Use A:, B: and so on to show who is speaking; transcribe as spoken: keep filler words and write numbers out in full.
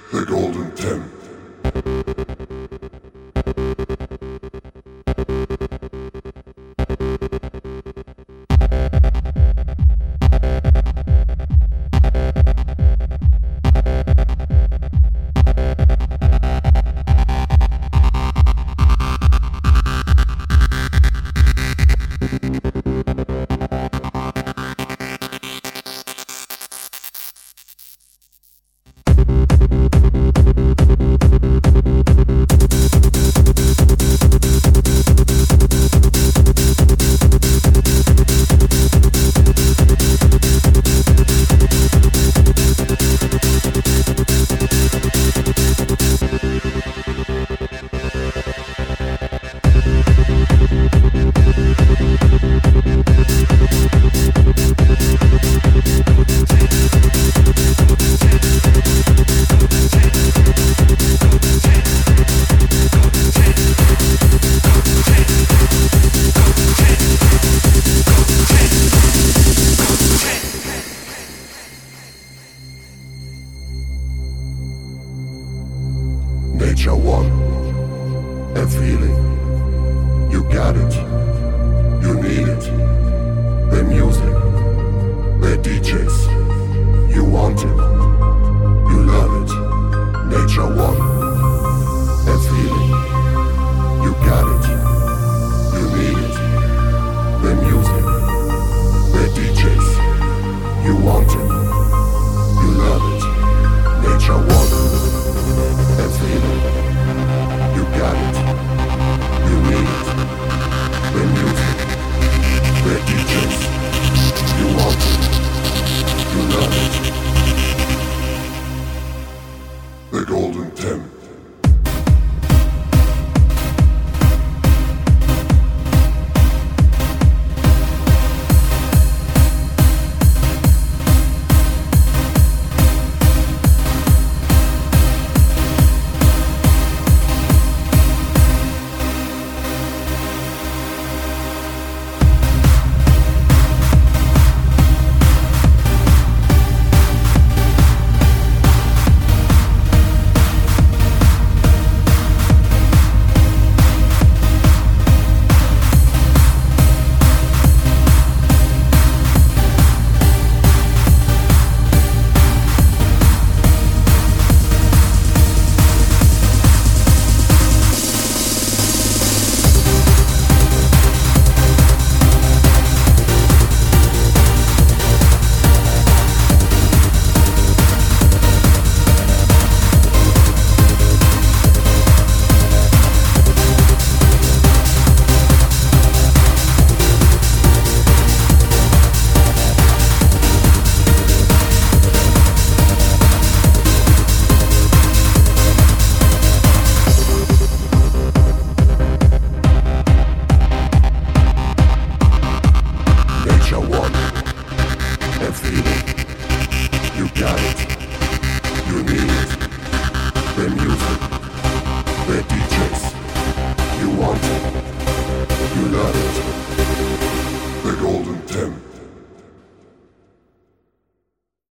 A: The Golden Ten. Nature one, a feeling. You got it, you need it. The music, the D Js, you want it, you love it. Nature one, a feeling. You got it, you need it. The music, the D Js, you want it, you love it. Nature one, a feeling. You got it, you need it. The music, the D Js, you want it, you love it. The Golden Ten. You got it, you need it. The music,